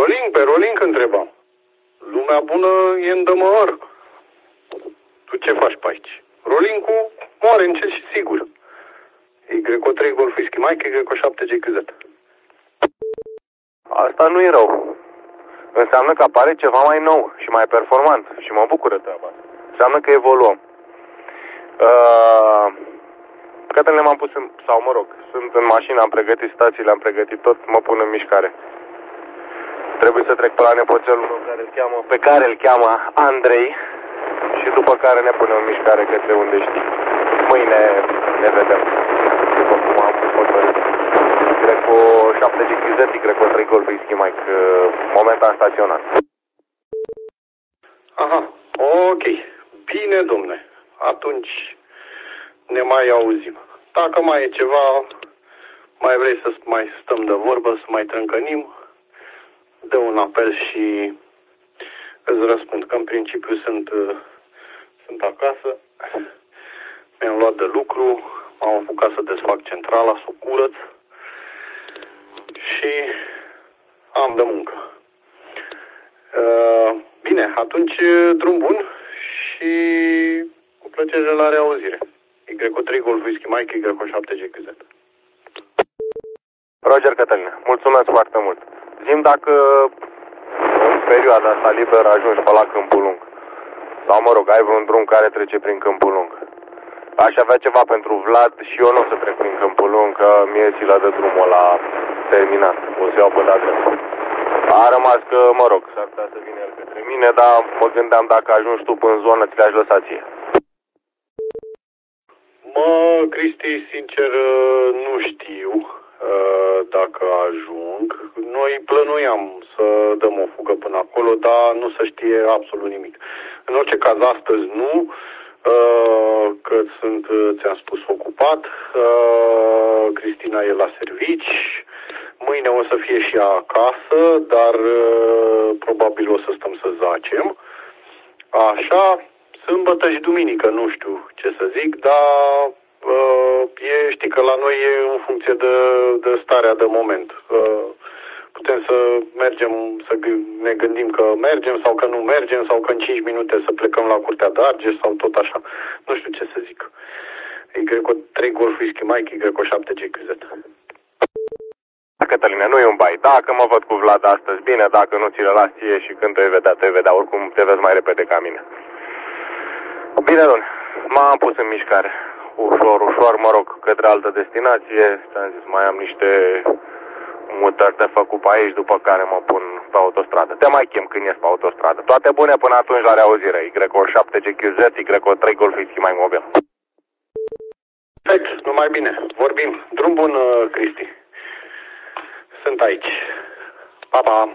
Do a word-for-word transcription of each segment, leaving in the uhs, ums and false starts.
Rolling, pe Rolling întrebam. Lumea bună e în dămăr. Tu ce faci pe aici? Rolling-ul moare încet și sigur. Y trei Golf Whisky Mike, Y șapte G Q Z. Asta nu e rău. Înseamnă că apare ceva mai nou și mai performant și mă bucură treaba asta. Înseamnă că evoluăm. Uh, Cătăline m-am pus în, sau mă rog, sunt în mașină, am pregătit stațiile, am pregătit tot, mă pun în mișcare. Trebuie să trec pe la nepoțelul meu care îl cheamă, pe care îl cheamă Andrei și după care ne punem în mișcare către unde știi. Mâine ne vedem, după cum am hotărât. Y șapte G Q Z, Y trei Golf Whisky Mike, momentan staționat. Aha, ok. Bine, domne. Atunci ne mai auzim. Dacă mai e ceva, mai vrei să mai stăm de vorbă, să mai trâncănim, dă un apel și îți răspund că în principiu sunt, sunt acasă, mi-am luat de lucru, m-am apucat să desfac centrala, să o curăț și am de muncă. Bine, atunci drum bun și cu plăcere la reauzire. Y trei Golf Whisky Mike, Y șapte G Q Z. Roger, Cătăline, mulțumesc foarte mult. Zi-mi dacă în perioada asta liberă ajungi pe la Câmpul Lung. Sau mă rog, ai vreun drum care trece prin Câmpul Lung. Aș avea ceva pentru Vlad și eu nu o să trec prin Câmpul Lung, că mie ți l-a de drumul ăla terminat. O să iau pe la drept. A rămas că, mă rog, s-ar putea să vină el către mine, dar mă gândeam dacă ajungi tu până în zonă, ți le-aș lăsa ție. Mă, Cristi, sincer, nu știu dacă ajung. Noi plănuiam să dăm o fugă până acolo, dar nu se știe absolut nimic. În orice caz, astăzi nu, că sunt, ți-am spus, ocupat. Cristina e la servici. Mâine o să fie și ea acasă, dar probabil o să stăm să zacem. Așa, sâmbătă și duminică, nu știu ce să zic, dar e, știi că la noi e în funcție de, de starea de moment. Putem să mergem, să ne gândim că mergem sau că nu mergem, sau că în cinci minute să plecăm la Curtea de Argeș sau tot așa. Nu știu ce să zic. Y trei Golf Whisky Mike, Y șapte G Q Z. Cătăline, nu e un bai. Dacă mă văd cu Vlad astăzi, bine, dacă nu ți le las ție și când te vei vedea, te vei vedea. Oricum te vezi mai repede ca mine. Bine, domnule, m-am pus în mișcare. Ușor, ușor, mă rog, către altă destinație. Ți-am zis, mai am niște mutări de făcut pe aici, după care mă pun pe autostradă. Te mai chem când ies pe autostradă. Toate bune până atunci, la reauzire. Y șapte G Q Z, Y trei Golf Whisky Mike mobil. Perfect, numai bine. Vorbim. Drum bun, Cristi. Sunt aici. Pa, pa!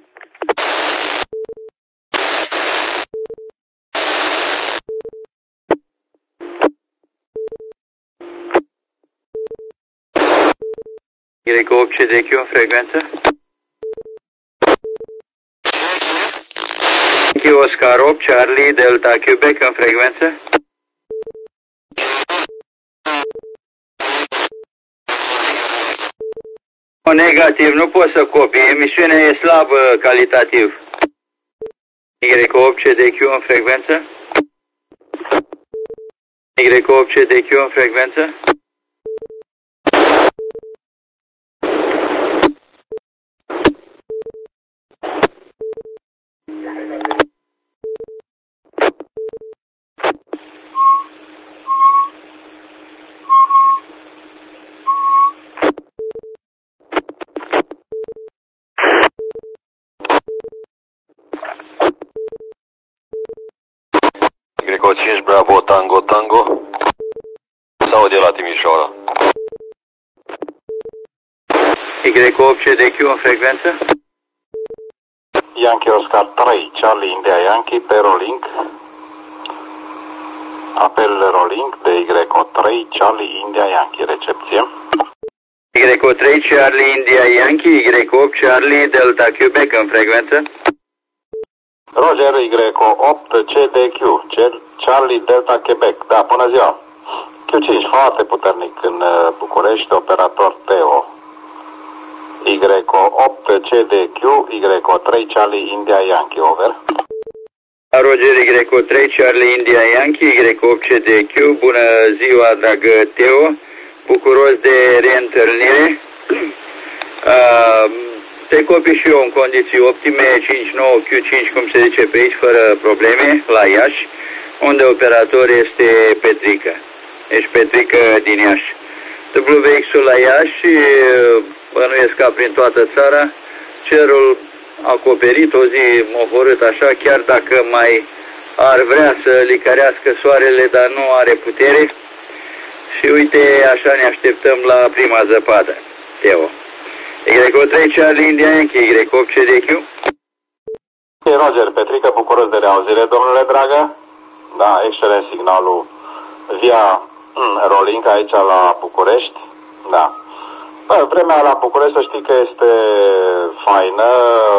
Y opt C D Q în frecvență. Oscar opt, Charlie, Delta, Quebec în frecvență. Negativ, nu pot să copii. Emisiunea e slabă calitativ. Y opt C D Q în frecvență. Y opt C D Q în frecvență. cinci Bravo Tango Tango sau de la Timișoara. Y opt C D Q în frecvență. Yankee Oscar trei, Charlie India Yankee pe Rolling. Apel Rolling de Y trei, Charlie India Yankee, recepție. Y trei, Charlie India Yankee, Y opt, Charlie Delta Quebec în frecvență. Roger, Y opt C D Q, Charlie Delta Quebec. Da, bună ziua. Q cinci, foarte puternic în București, operator Teo. Y opt C D Q, Y trei Charlie India Yankee, over. Roger, Y trei Charlie India Yankee, Y opt C D Q, bună ziua, dragă Teo, bucuros de reîntâlnire. Uh, te copii și eu în condiții optime, cinci nouă Q cinci, cum se zice pe aici, fără probleme, la Iași, unde operator este Petrica. Ești Petrica din Iași. W X-ul la Iași, bănuiesc ca prin toată țara, cerul acoperit, o zi mohorât așa, chiar dacă mai ar vrea să licărească soarele, dar nu are putere. Și uite, așa ne așteptăm la prima zăpadă, Teo. Y trei Charlie India Yankee, Y opt C D Q. Roger, Petrica, bucuros de reauzire, domnule dragă. Da, excelent signalul via Rolink aici la București. Da. Bă, vremea la București să știi că este faină.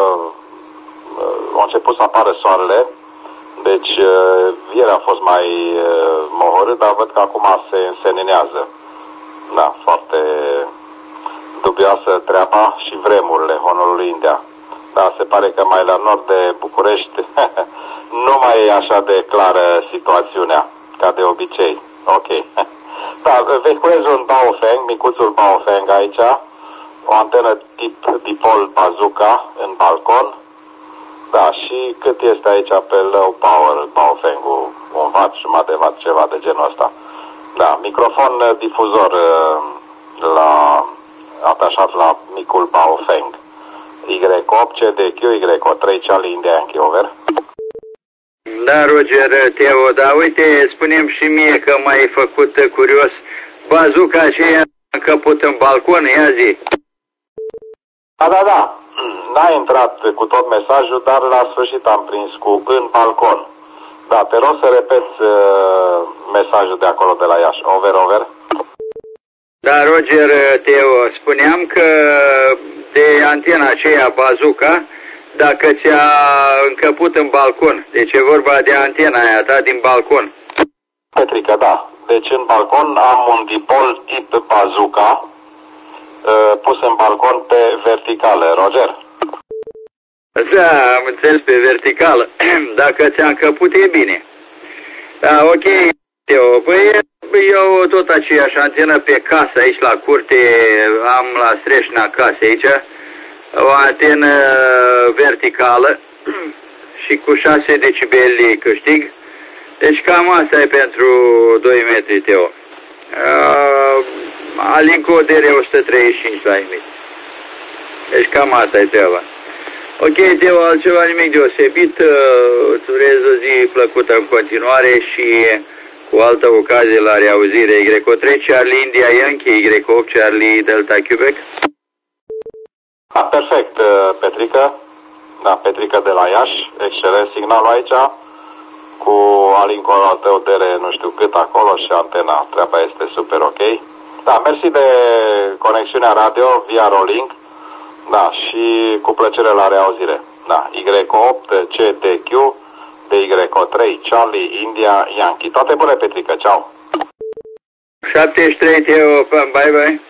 A început să apară soarele. Deci ieri a fost mai mohorât, dar văd că acum se înseninează. Da, foarte dubioasă treaba și vremurile honorului India. Da, se pare că mai la nord de București nu mai e așa de clară situațiunea, ca de obicei. Ok. Da, vehiculez un Baofeng, micuțul Baofeng aici, o antenă tip dipol bazooka în balcon. Da, și cât este aici pe low power Baofeng-ul, un watt, jumătate de watt, ceva de genul ăsta. Da, microfon difuzor la, atașat la micul Baofeng. Y opt C D Q, Y trei Charlie India Yankee, over. Da, Roger, Teo, dar uite, spune-mi și mie că m-ai făcut curios. Bazuca aceea a încăput în balcon, ia zi. Da, da, da. N-a intrat cu tot mesajul, dar la sfârșit am prins cu în balcon. Da, te rog să repeți uh, mesajul de acolo de la Iași. Over, over. Da, Roger, Teo, spuneam că de antena aceea Bazuca, dacă ți-a încăput în balcon, deci e vorba de antena aia ta din balcon. Petrica, da. Deci în balcon am un dipol tip Bazooka uh, pus în balcon pe verticală, Roger. Da, am înțeles, pe verticală. Dacă ți-a încăput, e bine. Da, ok, Teo. Păi eu tot aceeași antenă pe casă aici la curte, am la streșna casei aici, o antenă verticală și cu șase decibeli câștig. Deci cam asta e pentru doi metri, Teo. Uh, Alinco D R o sută treizeci și cinci la emit. Deci cam asta e treaba. Ok, Teo, altceva nimic deosebit. Îți urez o zi plăcută în continuare și cu altă ocazie la reauzire. Y trei Charlie India Yankee, Y opt Charlie Delta Quebec. Da, perfect, Petrica. Da, Petrica de la Iași. Excelent signalul aici. Cu alincul al tău D R nu știu cât acolo și antena. Treaba este super ok. Da, mersi de conexiunea radio via Rolink. Da, și cu plăcere la reauzire. Da, Y opt C D Q de Y trei Charlie India Yankee. Toate bune, Petrica, ceau! șaptezeci și trei, Teo, bye bye!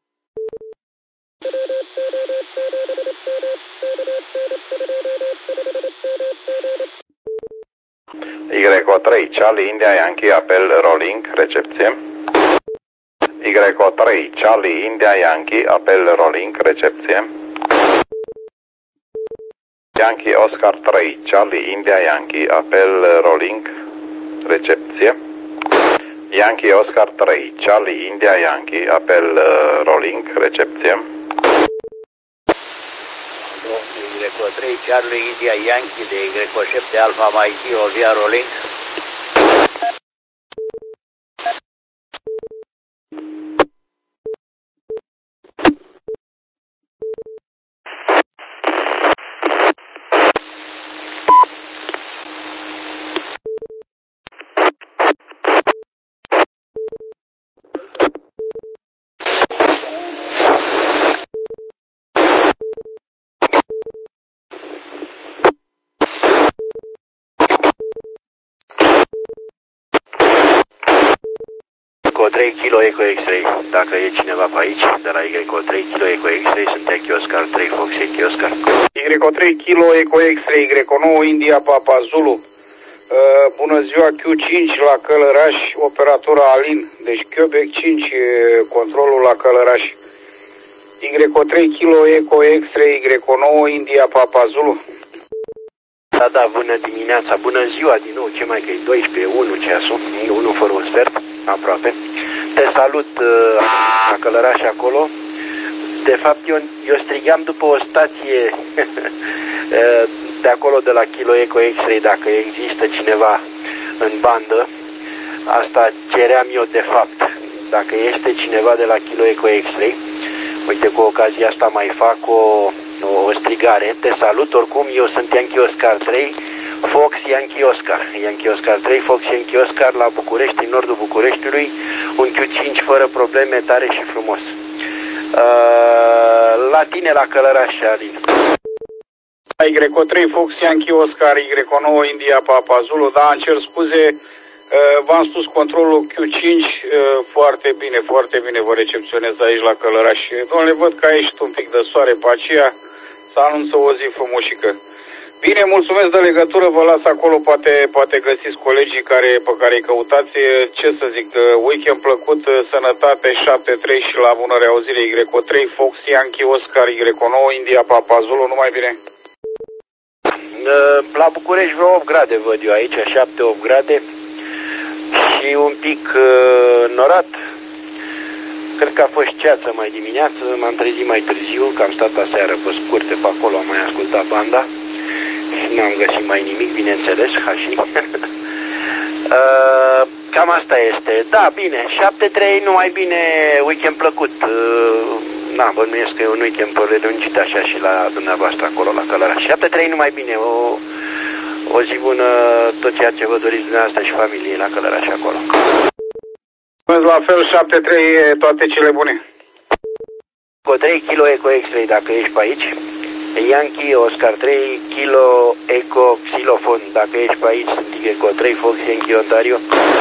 Y trei Charlie India Yankee, apel Rolink, recepție. Y trei Charlie India Yankee, apel Rolink, recepție. Yankee Oscar trei Charlie India Yankee, apel Rolink, recepție. Yankee Oscar trei Charlie India Yankee, apel Rolink, recepție. Y trei Charlie India Yankee de Y șapte Alpha Mikey, o via Rolink. Y trei kilo Eco X-Ray, dacă e cineva pe aici, de la Y trei kilo Eco X-Ray, sunt Yankee Oscar trei Fox Yankee Oscar. Y trei kilo Eco X-Ray, Y nouă India Papa Zulu. Uh, bună ziua, Q cinci la Călăraș, operatura Alin, deci Quebec cinci, controlul la Călăraș. Y trei kilo Eco X-Ray, Y nouă India Papa Zulu. Da, da, bună dimineața, bună ziua din nou, ce mai că e doisprezece, unu ceasul, unu fără un sfert, aproape. Te salut uh, la Călăraș acolo. De fapt, eu, eu strigam după o stație de acolo de la Kilo Eco X-Ray, dacă există cineva în bandă. Asta ceream eu de fapt, dacă este cineva de la Kilo Eco X-Ray. Uite, cu ocazia asta mai fac o, o, o strigare. Te salut, oricum, eu sunt Yankee Oscar trei, Fox Yankee Oscar. Yankee Oscar trei, Fox Yankee Oscar la București, în nordul Bucureștiului. Un Q cinci fără probleme, tare și frumos. Uh, la tine, la Călăraș, Alin. Y trei Fox Yankee Oscar, Y nouă India Papa Zulu, da, îmi cer scuze, uh, v-am spus controlul Q cinci, uh, foarte bine, foarte bine vă recepționez aici la Călăraș. Domnule, văd că a ieșit un pic de soare pe aceea, să anunță o zi frumoșică. Bine, mulțumesc de legătură, vă las acolo, poate, poate găsiți colegii care, pe care îi căutați, ce să zic, weekend plăcut, sănătate, șapte trei și la bună reauzire, Y trei Fox Yankee Oscar, Y nouă India Papa Zulu, numai bine. La București vreo opt grade văd eu aici, șapte opt grade și un pic uh, norat. Cred că a fost ceață mai dimineață, m-am trezit mai târziu, că am stat aseară pe scurte pe acolo, am mai ascultat banda și n-am găsit mai nimic, bineînțeles, ca și. uh, cam asta este. Da, bine, șapte trei, numai bine, weekend plăcut. Uh, na, bănuiesc că e un weekend prelungit așa și la dumneavoastră acolo, la Călăraș. șapte trei, numai bine, o, o zi bună, tot ceea ce vă doriți dumneavoastră și familiei la Călăraș acolo. La fel, șapte trei, toate cele bune. Cu trei kilo Eco X-Ray, dacă ești pe aici. Yankee Oscar trei kilo Eco Xilofon, dacă ești pe aici, sunt Eco trei Fox Yankee Ontario.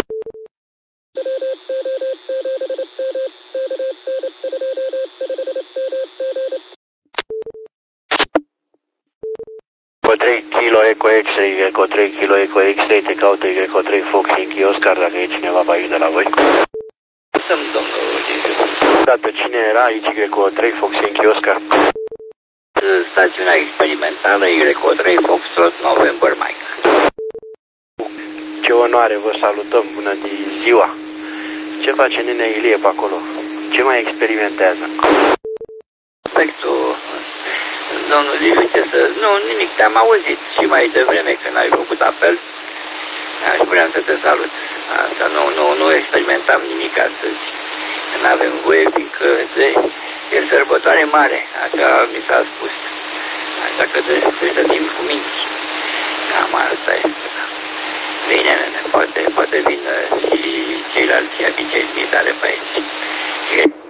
Eco trei kilo Eco X-Ray, Eco trei kilo Eco X-Ray, te caută Eco trei Fox Yankee Oscar, dacă e cineva pe aici de la voi. Sunt domnul Gigiu. Dată, cine era aici Eco trei Fox Yankee Oscar? Stațiunea experimentală Y trei Foxtrot November Mike. Ce onoare, vă salutăm, bună ziua. Ce face nenea Ilie pe acolo? Ce mai experimentează? Perfectul. Domnul Liviu, ce să... Nu, nimic, te-am auzit și mai devreme când ai făcut apel. Aș vrea să te salut. Asta nu, nu, nu experimentam nimic astăzi. Nu avem voie, fiindcă e sărbătoare mare, așa mi s-a spus. Așa că trebuie să fim cu minți. Cam asta este. Bine, nene, poate, poate vin și ceilalți abicei tale pe aici.